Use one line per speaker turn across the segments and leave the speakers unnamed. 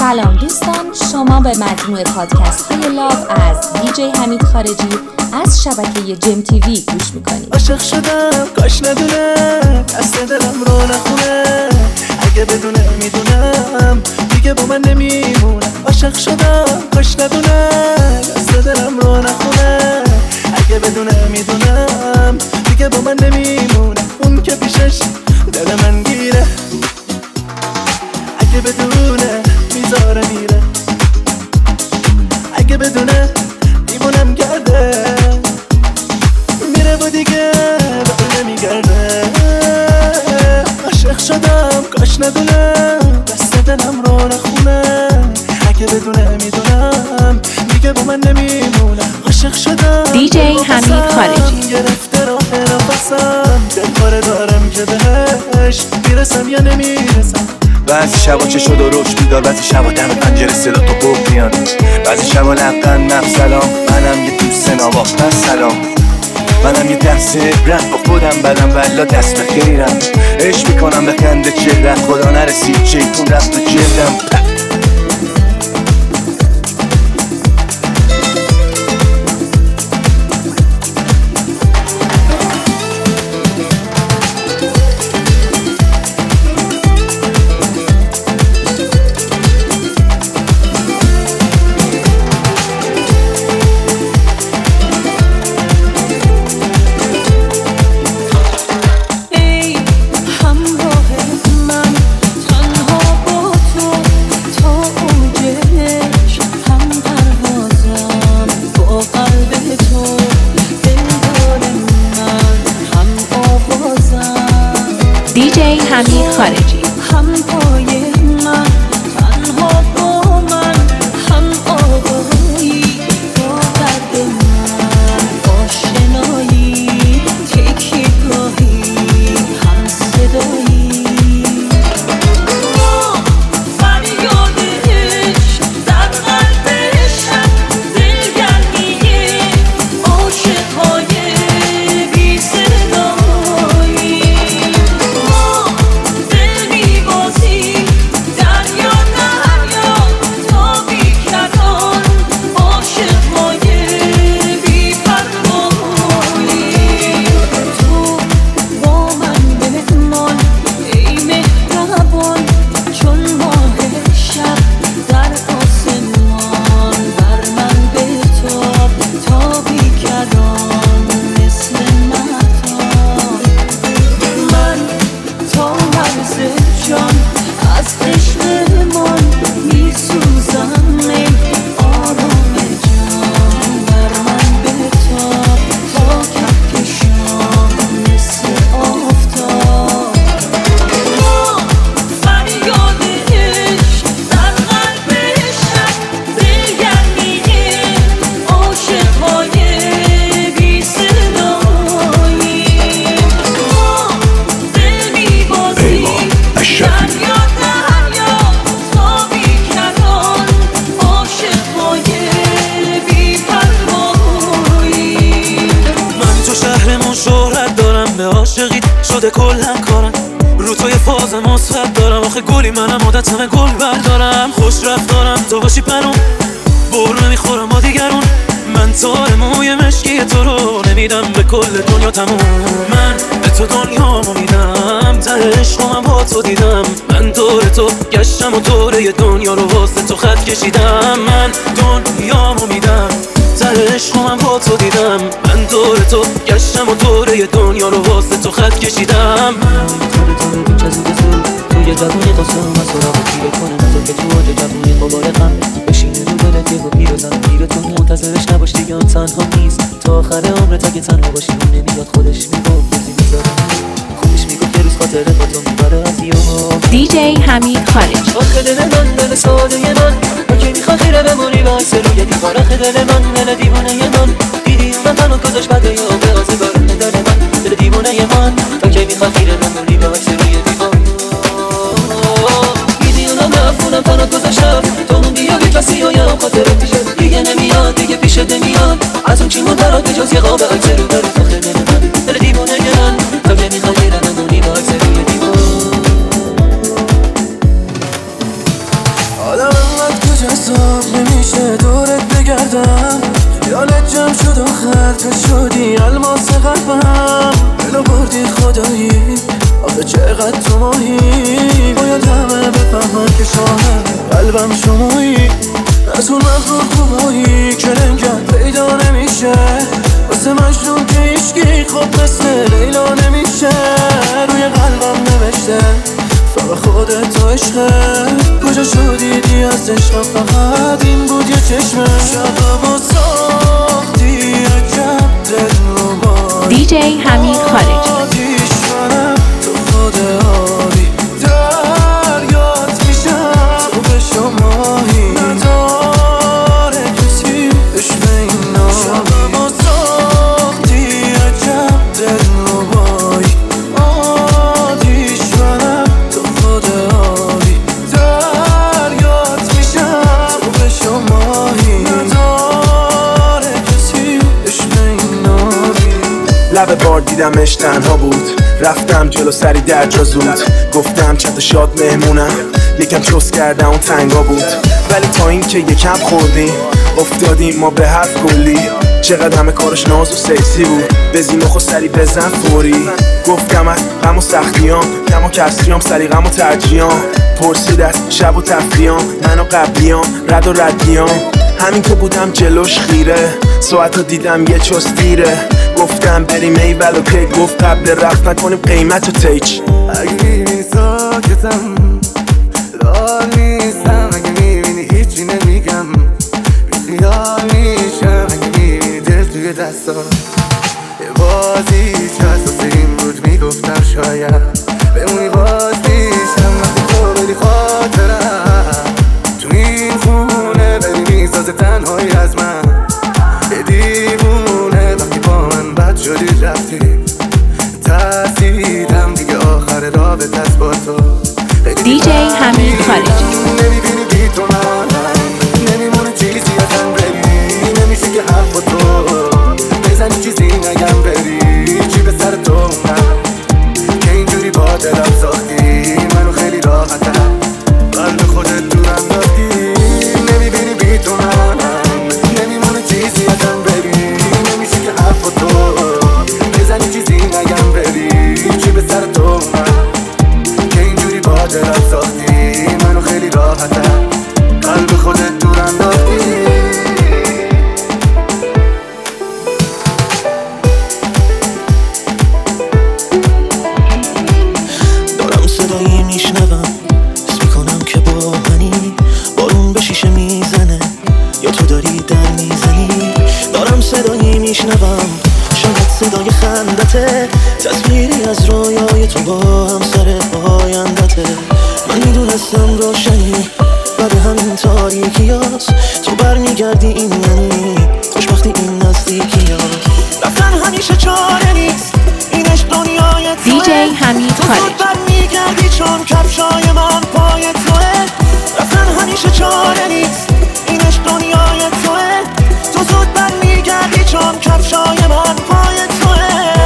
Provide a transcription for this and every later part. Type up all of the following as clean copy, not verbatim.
سلام دوستان، شما به مجموعه پادکست های لاو از دیجی حمید خارجی از شبکه جم تیوی گوش میکنید.
عاشق شدم کاش ندونم دست دلم رو نخونه، اگه بدونم میدونم دیگه با من نمیمونم. عاشق شدم کاش ندونم دست دلم رو نخونه، اگه بدونم میدونم دیگه با من نمیمونم. اون که پیشش دل من گیره، اگه بدونه میذاره میره، اگه بدونه دیوونم کرده میره و دیگه بقیه نمیگرده. عاشق شدم کاش ندونم دست دلم رو نخونه، اگه بدونه میدونم دیگه با من نمیمونم. عاشق شدم
دیجی حمید خارجی
گرفته راه نفسم، دلخوره دارم که بهش میرسم یا نمیرسم.
بعضی شبا چه شد و روش بیدار، بعضی شبا دم پنجره صدا تو گفت میان، بعضی شبا لبقن نفس سلام. منم یه دوست نواختن سلام، منم یه دست عبرت با خودم بدم والا دست به خیرم. عشق میکنم به خنده چهرت، خدا نرسید شیطون رفت تو جلدم.
دیجی حمید خارجی
شده کلن کارم رو توی فاز مثبت دارم، آخه گلی منم عادتمه گل بردارم. خوش رفتارم تو باشی پنون بر نمیخورم با دیگرون، من تار موی مشکی تو رو نمیدم به کل دنیا تموم. من به تو دنیامو میدم، ته عشقم با تو دیدم. من دور تو گشتم و دوره دنیا رو واسه تو خط کشیدم. من دنیامو میدم، ته عشقم با تو دیدم. من دور تو گشتم و دوره دنیا رو واسه تو خط کشیدم. تو بیچ از این زور توی جوونی قسم از سراغ پیره کنه، نزا که تو آج جوونی مبارقم بشینه رو دلت یه و پیره زن پیره تو منتظرش نباش دیگه هم تنها نیست تا آخر عمرت. اگه تنها باشی اون نمیاد خودش میگفت بزی میذاره، خودش میگفت یه روز خاطره با تو میبره از یوم.
دیجی حمید خارجی
آخه دل من دل ساده من، اگه میخواد خیره بمونی باعث روی دیوار. آخه دل من دل دیوانه من، دیدی من تنو گذاشت بده یا به آزگار دل من دل دیوانه من، تا که میخواد خیره بمونی باعث روی دیوار. دیدی اونم رفونم تنو گذاشتم تو موندی یا بی کسی یا یه خاطره پیشه دیگه نمیاد دیگه پیشه نمیاد. از اون چی مون برات به جز یه قاب عکس رو داری تو خیلی من دل دیوانه من، تا که میخواد خیره بمونی باعث روی دیوار. جذاب نمیشه دورت بگردم، خیالت جمع شد آخر تو شدی الماس قلبم. دلو بردی خدایی آخه چقدر تو ماهی، باید همه بفهمن که شاهد قلبم شمایی. از اون مخلوق خوبایی که رنگت پیدا نمیشه، واسه مجنون که هیچکی خوب مثل لیلا نمیشه. روی قلبم نوشته فقط خودت تو عشقه، کجا شدیدی از عشقم فقط این بود یه چشمه. شبم و ساختی عجب دلربایی،
DJ حمید خارجی.
تو خود آبی دریات میشم، تو به شماهی نداره کسی عشق اینا. شبم و ساختی عجب دلربایی، آتیش منم تو خود آبی دریات میشم، تو به شماهی نداره کسی عشق اینا.
لب بار دیدمش تنها بود، رفتم جلو سری در جا زود، گفتم چند تا شاد مهمونم، یکم چوس کردم اون تنگا بود. ولی تا این که یکم خوردیم افتادیم ما به حرف کلی، چقدر همه کارش ناز و سکسی بود، بزین و سری بزن فوری. گفتم از غم و سختیام کم و کسریام، سلیقم و ترجیام، پرسید از شب و تفریام، من و قبلیام رد و ردیام. همین که بودم جلوش خیره، ساعتو دیدم یه چوس دیره، گفتم بریم ایول و که گفت قبل رفت نکنیم قیمت و تیچ.
اگه میبینی ساکتم دار نیستم، اگه میبینی هیچی نمیگم بیخیال میشم، اگه میبینی دل توی دستا یه بازیش هست واسه این بود میگفتم شاید بمونی باز پیشم. وقتی تو بدی خاطرم تو این خونه بری میسازه تنهایی از من یه دیوونه. وقتی با من بد شدی رفتی ترسیدم دیگه آخر رابط از با تو.
DJ حمید خارجی.
نمیبینی بی تو من نمیمونه چیزی ازم بری، نمیشه که حرف با تو بزنی چیزی نگم بری. چی به سر تو اومد که اینجوری با دلم ساختی منو خیلی راحتم قلب خودت دور انداختی. نمیبینی بی تو من نمیمونه چیزی ازم بری، نمیشه که حرف با تو بزنی چیزی نگم بری. چی به سر تو اومد که اینجوری با دلم ساختی منو خیلی راحتم قلب خودت دور انداختی.
دارم صدایی میشنوم، حس میکنم که با منی، بارون به شیشه میزنه یا تو داری در میزنی. دارم صدایی میشنوم، شاید صدای خندته، تصویری از رویای تو با همسر آیندته. من میدونستم روشنی بعد همین تاریکیاست، تو برمیگردی این یعنی خوشبختی این نزدیکیاست. رفتن همیشه چاره نیست، این عشق دنیای توه.
DJ حمید
تو
خارجی.
زود برمیگردی چون کفشای من پای توه. رفتن همیشه چاره نیست، این عشق دنیای توه. تو زود برمیگردی چون کفشای من پای توه.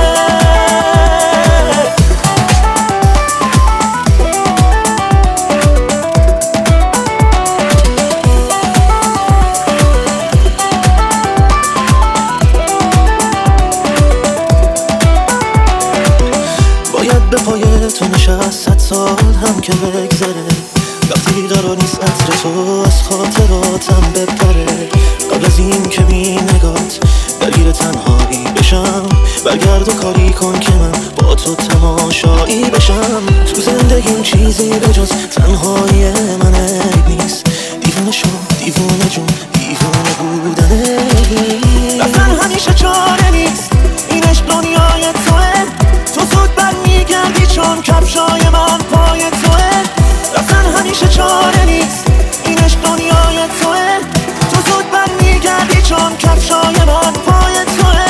باید به پای تو نشست 100 سال هم که بگذره، وقتی قرار نیست عطر تو از خاطراتم بپره. قبل از این که بی نگات درگیر تنهایی بشم، برگرد و کاری کن که من با تو تماشایی بشم. تو زندگیم چیزی به جز تنهایی من عیب نیست، دیوونه شو دیوونه جون دیوونه بودنه. رفتن همیشه چاره نیست، این عشق دنیای توه. تو زود برمیگردی چون کفشای من پای توه. رفتن همیشه چاره نیست، این عشق دنیای توه. تو زود برمیگردی چون کفشای من پای توه.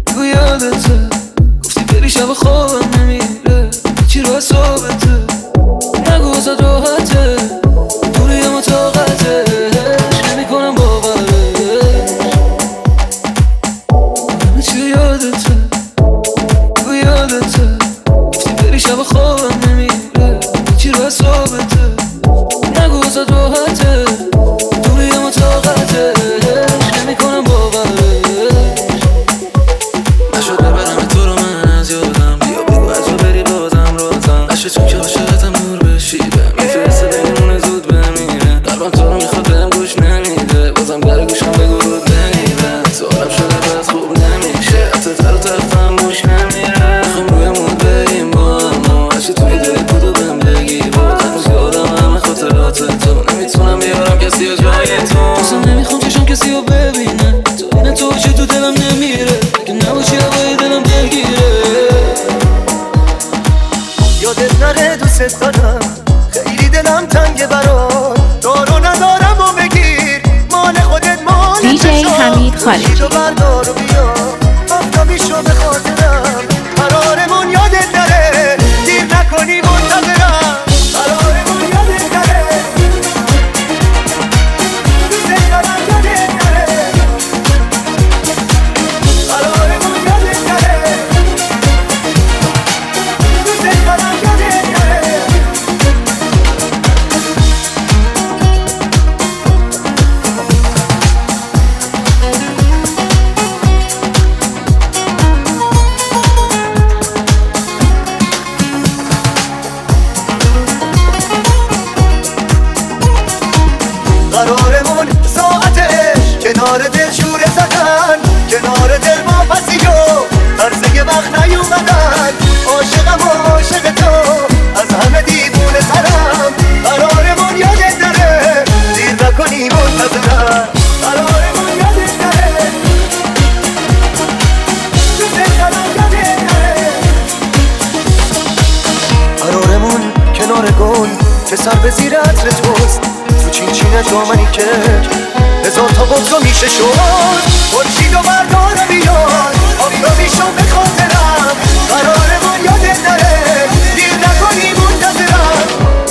شب خوابم نمیره چی رو حسابته
نگوزد راحته دوری اما طاقتش نمی کنم باورش همه چی یادته و یادته گفتی بری شب خوابم نمیره چی رو حسابته نگوزد راحته دوری اما طاقتش نمی کنم باورش نشد ببرم تو رو من از یادم بیا بگو از رو بری بازم رازم نشد چون که عاشقتم نور بشیبه میفرسته بینمونه زود بمیره قلبم تو رو میخواد بهم گوش نمیده بازم در گوشم بگو رود نمیده سوالم شده بس خوب نمیشه حتی تر و تختم موش نمیره میخوام روی مود بریم با اما هرچی توی دلی بودو بهم بگی بازم یادم همه خاطرات تو نمیتونم بیارم کسی رو جای تو اصلا نمیخوام چشم کسی رو ببینه تو اینه تو چه تو دلم نمیره اگه نباشی هوای دلم دلگیره
یادت نره دوست دارم خیلی دلم تنگه برات دارو ندارم و بگیر مال خودت مال
دیجی حمید خالجی
رو بردار و بیا آفتابیشو به خاطرم قرارمون یادت نره دیر نکنی منتظرم قرارمون یادت نره دوست دارم یادت نره قرارمون یادت نره دوست دارم یادت نره قرارمون ساعتش کنار دل شوره زدن کنار دل ما پسیو عرضه وقت نیومدن عاشقم و عاشق تو از همه دیوونه ترم قرارمون یادت نره دیر نکنی منتظرم قرارمون یادت نره دوست دارم یادت نره قرارمون کنار گل که سر به زیر عطر توست تو چینچینه جامنی که هزار تا بغضا میشه شد خورشید و بردار بیار آفتابیشو به خاطرم قرارمون یادت نره دیر نکنی منتظرم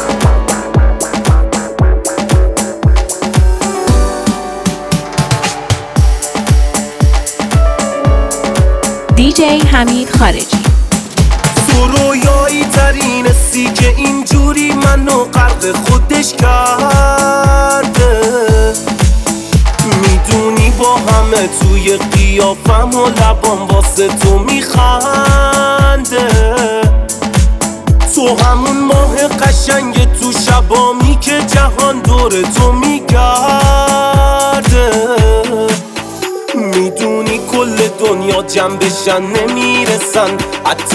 دیجی حمید خارجی
تو رویایی ترین سی که اینجوری منو غرق خودش کرده میدونی با همه توی قیافم و لبام واسه تو میخنده تو همون ماه قشنگ تو شبامی که جهان دور تو میگرده میدونی کل دنیا جمع بشن نمیرسن حتی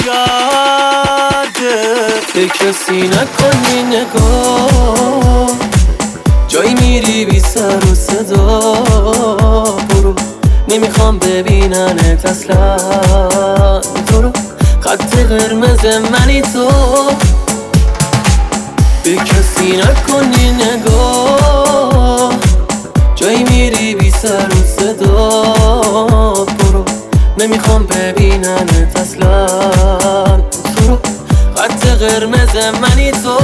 بگرده
به کسی نکنی نگاه جایی میری بی سر و صدا برو نمیخوام ببیننت اصلا تو رو خط قرمز منی تو به کسی نکنی نگاه جایی میری بی سر و صدا برو نمیخوام ببیننت اصلا تو رو خط قرمز منی تو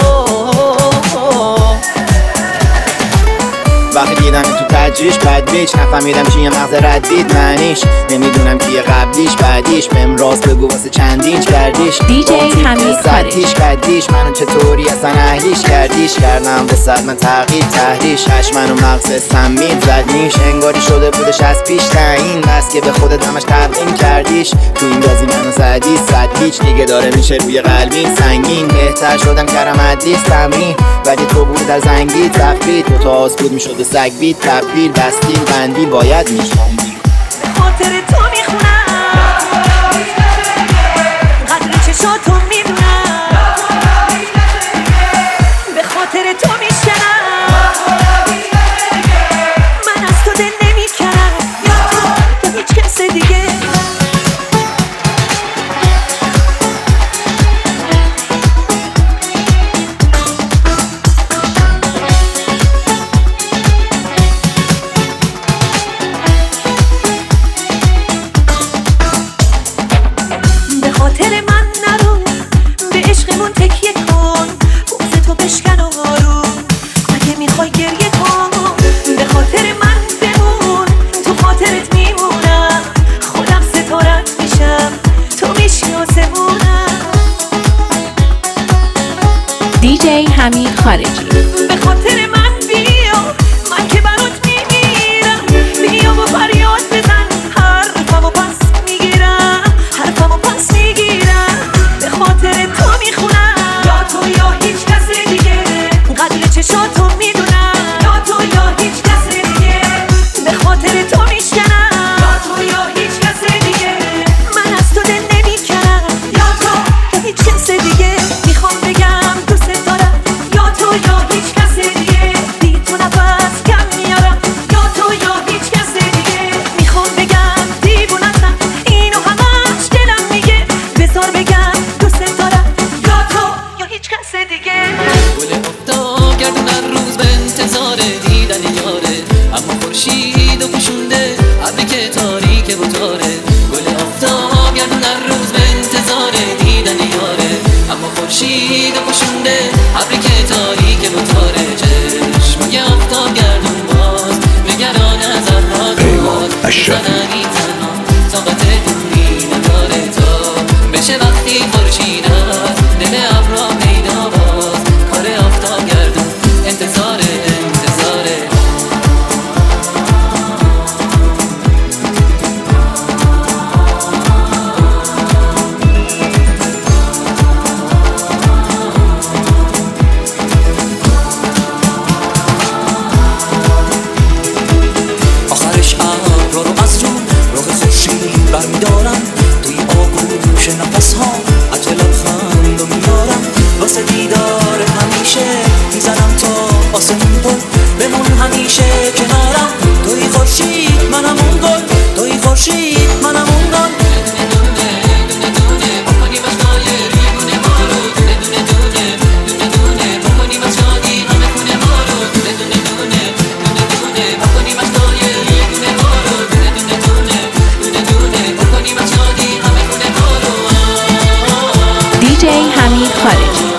وقتی دیدم تو تجریش بد بیچ نفهمیدم چیه مغز ردید معنیش نمیدونم کیه قبلیش بعدیش بهم راست بگو واسه چندینچ کردیش
دیجی حمید خارجی
کردیش منو چطوری اصلا اهلیش کردیش کردم به صد من تغییر تحریش هش منو مغز سمید زدنیش انگاری شده بودش از پیش تعیین بس که به خودت همش تقدیم کردیش تو این بازی منو زدی صد هیچ دیگه داره میشه روی قلبی سنگین بهتر شدم کردم حدیث تمرین ولی تو بود از زنگی تفرید دو تا آس بود میشد سگ بید تبدیل بستیل بندی باید میشوندی
به خاطر تو میخونم قدر چشاتو میدونم به خاطر تو میشنم من از تو دل نمیکنم یا تو یا هیچ کس دیگه
دیجی حمید خارجی.
به خاطر من بیا، من که برات میمیرم، بیا و فریاد بزن، حرفمو پس میگیرم، حرفمو پس میگیرم، به خاطر تو میخونم، یا تو یا هیچ کس دیگه، قدر چشاتو میدونم، یا تو یا هیچ کس دیگه، به خاطر تو میشکنم، یا تو یا هیچ کس دیگه، من از تو دل نمیکنم، یا تو یا هیچ کس دیگه، میخوام بگم دوست دارم، یا تو یا هیچ کس دیگه، بی تو نفس کم میارم، یا تو یا هیچ کس دیگه، میخوام بگم دیوونتم، اینو همش دلم میگه، بذار بگم دوست دارم، یا تو یا هیچ کس دیگه.
گل افتاب گردون هر روز به انتظار دیدن یاره، اما خورشید و پوشونده ابری که تاریک و تاره. گل افتاب گردون هر روز به انتظار دیدن یاره، اما خورشید و پوشونده ابری که تاریک و تاره. چشمای افتاب گردون باز نگران از ابرها زننی تنها طاقت دوری نداره تا بشه وقتی خورشید از دل ابرها پیدا باز. کار افتاب گردون انتظاره. آخرش ابرها رو از راه خورشید برمیدارم، توی آغوش نفس ها عجله لبخند رو میارم، واسه دیدار همیشه میزنم تا آسمون پر بمون همیشه کنارم. توی خورشید منم اون گل، توی خورشید منم اون گل.
دیجی حمید خارجی.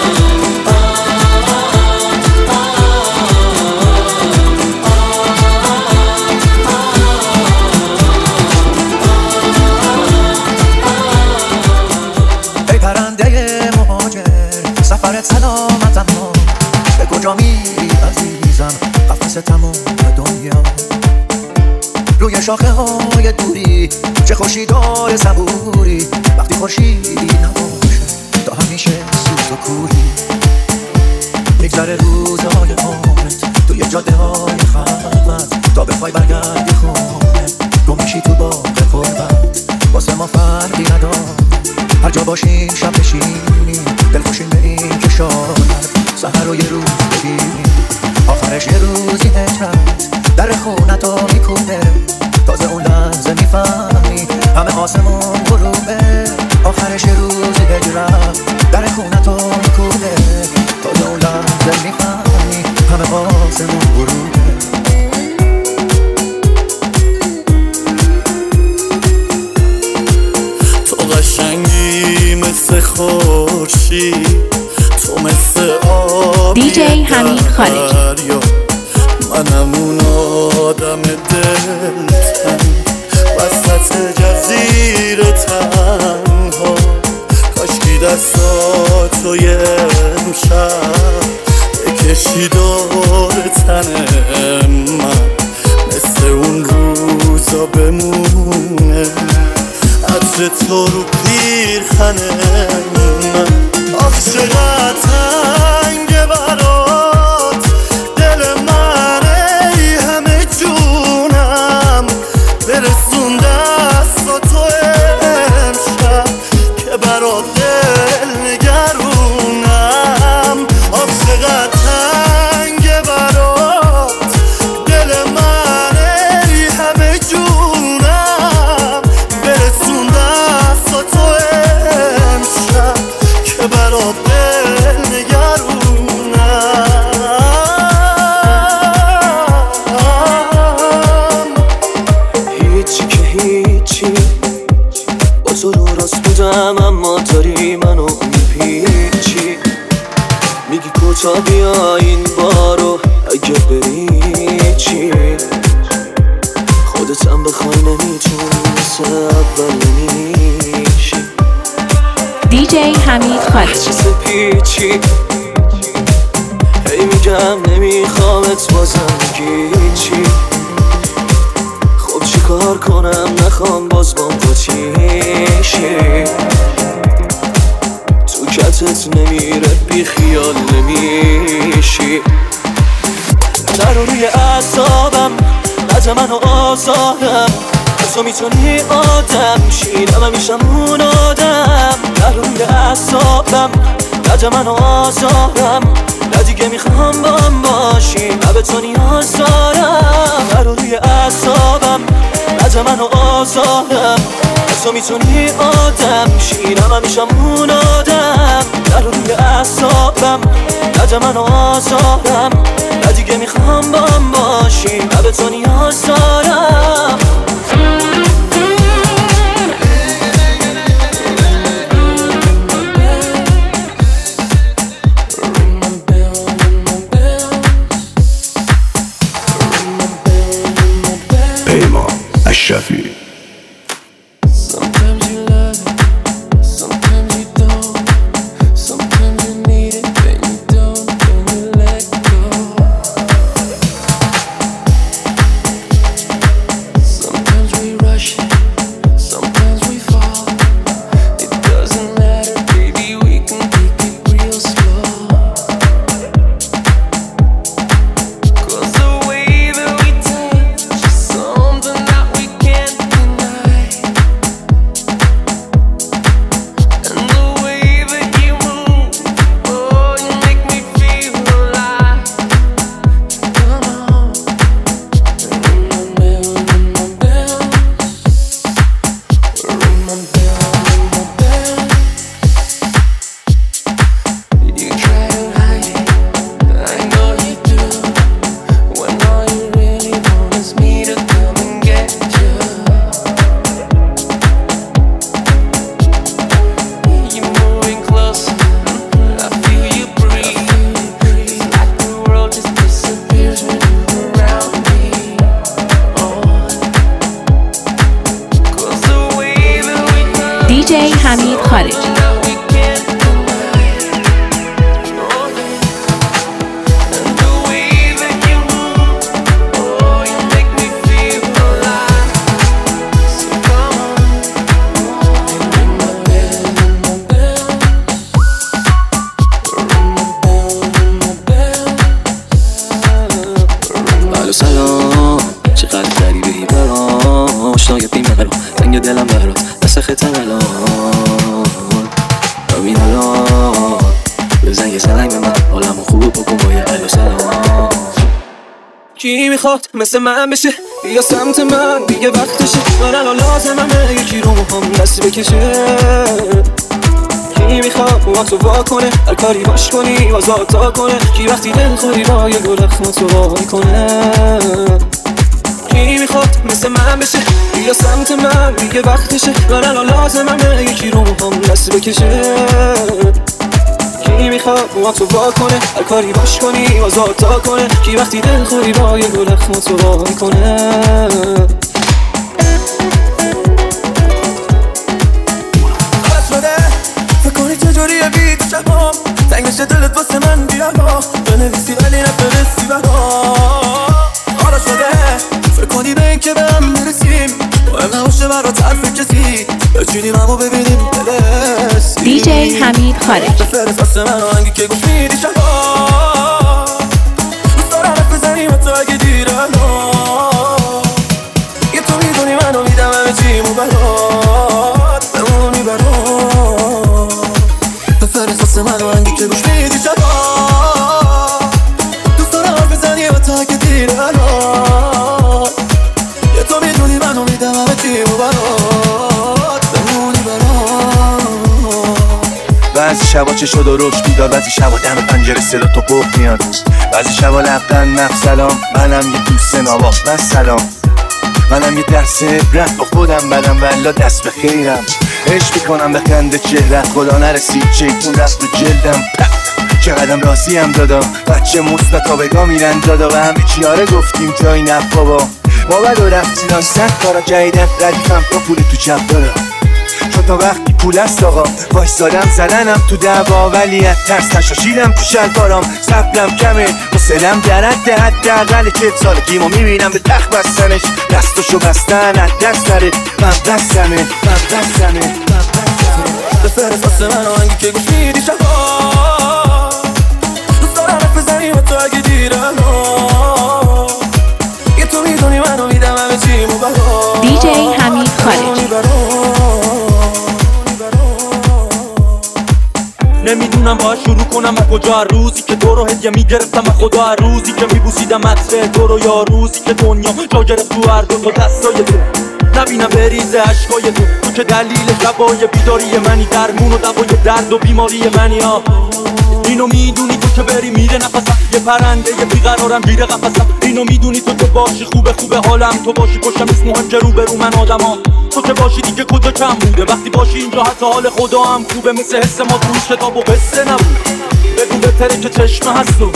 ای پرنده مهاجر سفرت سلامت، اما به کجا میری عزیزم؟ قفس تمام دنیا روی شاخه های دوری، چه خوشی داره صبوری وقتی خورشید نباشه، تا همیشه سوت و کوری. میگذره روزهای عمرت توی جاده های خلوت، تا بخوای برگردی خونه گم میشی تو باغ قربت. واسه ما فرقی نداره هر جا باشیم شب بشینیم، دل خوشیم به این که شاید سحر رو یه روز ببینیم. آخرش یه روزی هجرت در خونتو میکونه، تازه اون لحظه میفهمی همه آسمون غروبه. آخرش یه روزی هجرت در خونتو میکونه، تازه اون لحظه میفهمی همه آسمون غروبه.
تو قشنگی مثل خورشید، تو مثل آبی
دیجی حمید خارجی.
دریا، منم اون آدم دلتنگ وسط جزیره تنها. کاشکی دستاتو یه امشب بکشی دور تن من، مثل اون روزا بمونه عطر تو رو پیرهن من. آخ چقدر تنگه برات دل من، ای همه جونم برسون دستاتو امشب که برات دل نگرونم. آخ چقدر تنگه برات دل من، ای همه جونم برسون دستاتو امشب که برات دل نگرونم.
هیچی که هیچی با تو رو راست بودم، اما داری منو میپیچی. میگی کوتا بیا این بارو اگه بری چی، خودتم بخوای نمیتونی مثل اول نمیشی.
دیجی حمید خارجی.
چیز پیچی هی میگم نمیخوامت بازم بگی چی. خب چی کار کنم نخوام باز بام قاطیشی. تو کتت نمیره بی خیال نمیشی. در روی اعصابم قد منو آزارم. تو میتونی آدم شی من میشم اون آدم. در روی اعصابم قد منو آزارم. نه دیگه میخوام بام باشی نه به تو نیاز دارم. در روی اعصابم قد منو آزارم. تو میتونی آدم شی من میشم اون آدم. در روی اعصابم قد منو آزارم. نه دیگه میخوام بام باشی نه به تو نیاز دارم.
اشرفی
DJ حمید خارجی.
سلام چقدر غریبه‌ای برام آشنای بی‌مقام رنگ دلم برات نسختم الان ببین الان بزن یه سلنگ به من حالمو خوب بکن با یه الو سلام. کی میخواد مثل من بشه بیا سمت من دیگه وقتشه. من الان لازممه یکی رو هم دست بکشه. کی میخواد با تو وا کنه هر کاری باش کنی آزاد تا کنه. کی وقتی دل خوری با یه گل اخم تو وای کنه. کی میخواد مثل من بشه بیا سمت من دیگه وقتشه. من الان لازممه یکی رو هم دست بکشه. کی میخواد با تو وا کنه هر کاری باش کنی آزاد تا کنه. کی وقتی دل خوری با یه گل اخم تو وای کنه.
چجوریه بیت شبام تنگ میشه دلت واسه من بیا با بنویسی ولی نفرستی برام. حالا شده فکر کنی به این که به هم میرسیم مهم نباشه برات حرف کسی بچینیم همو ببینیم دلسی.
DJ حمید خارجی.
بفرست واسه من آهنگی که گوش میدی شبام. دوست دارم حرف بزنیم حتی اگه دیر الان. یه تو میدونی منو میدم همه چیمو برات بمونی برات. بفرست واسه من آهنگی که گوش میدی شبا. دوست دارم حرف بزنی و تا که دیر الان. یه تو میدونی منو میدم همه چیمو برات بمونی برات.
بعضی شبا چشم درشت بیدار، بعضی شبا دم پنجره صدا تو قفل میاد، بعضی شبا لبخند نفس سلام. منم یه دوست ناواق بس سلام. منم یه درس عبرت با خودم بدم والا دست به خیرم. عشق میکنم به خنده چهرت خدا نرسید چیتون رفت و جلدم. چقدرم راضیم دادا بچه مثبت ها بگاه میرن دادا و همه چیاره گفتیم جایی نف بابا. ما بد و رفتیدان 100 کارا جدیدت ردیفم تا پول تو چپ دارم. چون تا وقتی پول است آقا وایسادم زدنم تو دعوا ولی از ترس نشاشیدم تو شلوارام صبرم کمه حوصله‌ام در حد حداقل که سالگیمو میبینم به تخت بستنش دستشو بستن از دست نره من دستمه
بفرست واسه من آهنگی که گوش میدی شبا دوست دارم حرف بزنی با تو اگه دیرم یه تو میدونی منو میدم همه چیمو برا
دیجی حمید خارجی.
نمیدونم باید شروع کنم از کجا روزی که تو رو هدیه میگرفتم از خدا روزی که میبوسیدم عطر تو رو یا روزی که دنیا جا گرفت تو هر دو تا دستای تو نبینم بریزه عشقای تو که دلیل شبای بیداری منی درمون و دوای درد و بیماری منی اینو میدونی تو که بری میره نفسم یه پرنده یه بیقرارم گیره قفسم اینو میدونی تو که باشی خوبه حالم تو باشی پشتم نیست مهم که رو برو من آدمام تو که باشی دیگه کجا کم بوده وقتی باشی اینجا حتی حال خدا هم خوبه مثل حس ما توی کتاب و قصه نبود بگو بهتره که چشم هستو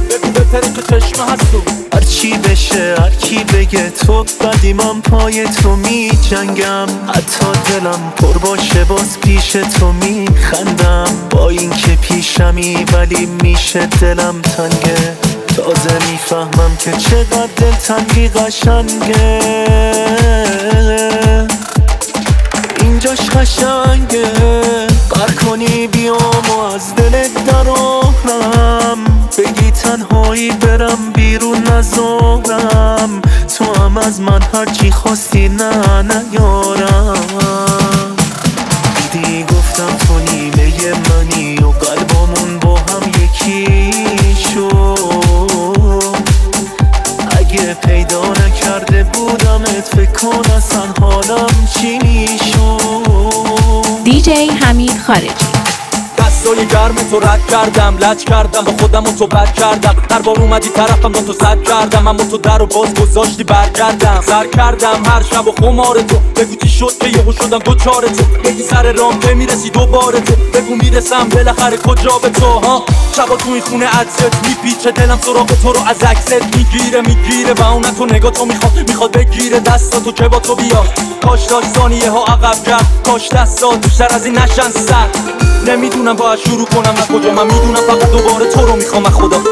هر چی بشه هر کی بگه تو بدی من پای تو می جنگم حتی دلم پر باشه باز پیش تو می خندم با این که پیشمی ولی میشه دلم تنگه تازه میفهمم که چقدر دلتنگی قشنگه اینجاش قشنگه قر کنی بیام و از دلت درارم بگی تنهایی برم بیرون نذارم تو هم از من هرچی خواستی نه نیارم دیدی گفتم تو نیمه منی و قلبمون با هم یکی شد اگه پیدا نکرده بودمت فکر کن اصلا حالم چی میشد
دیجی حمید خارجی.
دستای گرم تو رد کردم لج کردم با خودم و تو بد کردم هر بار اومدی طرفم با تو صد کردم اما تو در و باز گذاشتی برگردم سر کردم هر شب و خمار تو بگو چی شد که یهو شدم دوچار تو بگی سر رامپه میرسی دوباره تو بگو میرسم بالاخره کجا به تو ها شبا تو این خونه عطرت میپیچه دلم سراغ تو رو از عکست میگیره و اون تو نگاه تو میخواد بگیره دستاتو که با تو بیاد کاش داشت ثانیه ها عقب کرد کاش دستات بیشتر از این نشن سر نمیدونم باید شروع کنم از کجا من میدونم فقط دوباره تو رو میخوام از خدا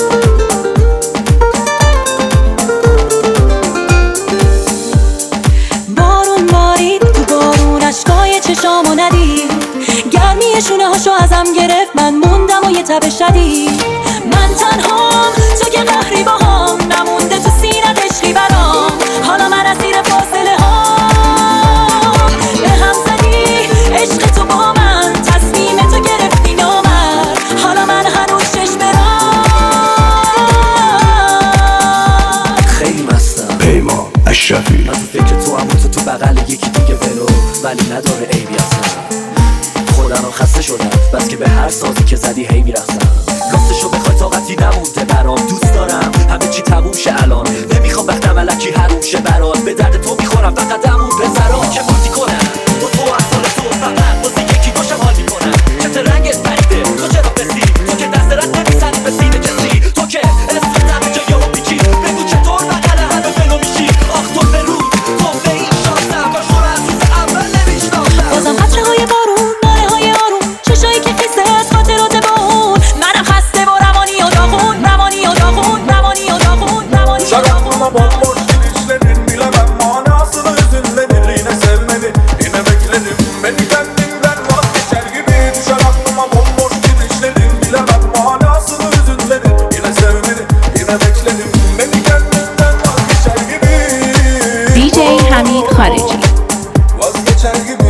بارون بارید تو بارون اشکای چشامو ندید گرمی شونه هاشو ازم گرفت من موندم و یه تب شدید من تنهام تو که قهری باهام نمونده تو سینت عشقی برام حالا من از زیر فاصله ها به هم زدی عشق تو با من تصمیم تو گرفتی نامرد حالا من هنوز چشم برام
خیلی مستم
پیمان اشرفی
من تو فکر تو هم تو بغل یکی دیگه ولو ولی نداره عیبی اصلا خودم هم خسته شدم بس که به هر سازی که زدی هی میرفتم راستشو بخوای طاقتی نمونده برام دوست دارم همه چی تموم شه الان نمیخوام وقتم الکی حروم شه برات به درد تو میخورم فقط دمون بذارم که بازی کنم با تو اصال تو فقط بازی یکی باشم حال میکنم چه رنگت پریده تو چرا بسی تو که دست رد نمیزنی به سینه کسی تو که اسمت همه جا یهو پیچی بگو چطور بغل همه بلو میشی آخ تو به رو تو به این شانسم کاش تو رو از روز اول نمیشناختم
بازم قطره های بارون ناره های آروم چشایی که خیسته از خاطرات با اون منم خسته و روانی و داغون
Şaraplıma bomboş gidişlerin bilemem manasını hüzünlenir yine sevmedi yine bekledim beni kendimden vazgeçer gibi Şaraplıma bomboş gidişlerin bilemem manasını hüzünlenir yine sevmedi yine bekledim beni kendimden vazgeçer gibi
DJ حمید خارجی.
vazgeçer gibi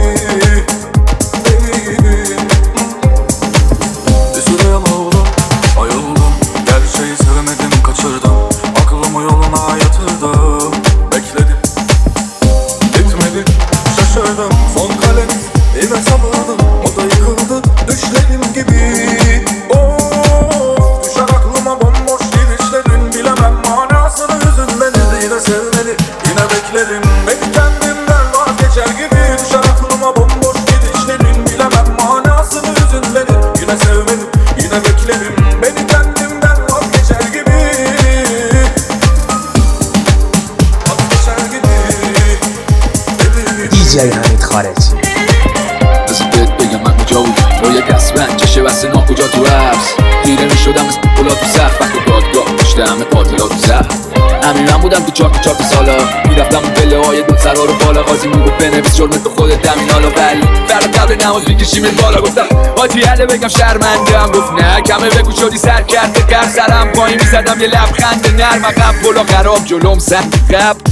Bir süre yalağıldım ayıldım gerçeği sevemedim kaçırdım Aklımı yoluna yatırdım Bekledim Gitmedi Şaşırdım Son kalemiz Yine sabırdım O da yıkıldı Düşlerim gibi Düşer aklıma bomboş gidişlerin Bilemem manasını hüzünlenir Yine sevmedi Yine bekledim Beni kendimden vazgeçer gibi Düşer aklıma bomboş gidişlerin Bilemem manasını hüzünlenir Yine sevmedim Yine bekledim Beni kendimden vazgeçer gibi
دیجی حمید خارجی. با یه دستبند چشه بسته ناکجا تو حبس خیره میشدم مثل بلا تو سخت وقت دادگاه پشت همه قاتلا تو زخم همین من بودم تو 4 سالا میرفتم اون پله های دو سرا رو بالا قاضی میگفت بنویس جرمت به خودت دمین حالا ولی فردا قبل نماز میکشیمت بالا گفتم آجی هله بگم شرمنده هم گفت نه کمه بگو شدی سر کرده قرد سرم پایین میزدم یه لبخند نرم عقب بلا خراب جلوم سنگ قبل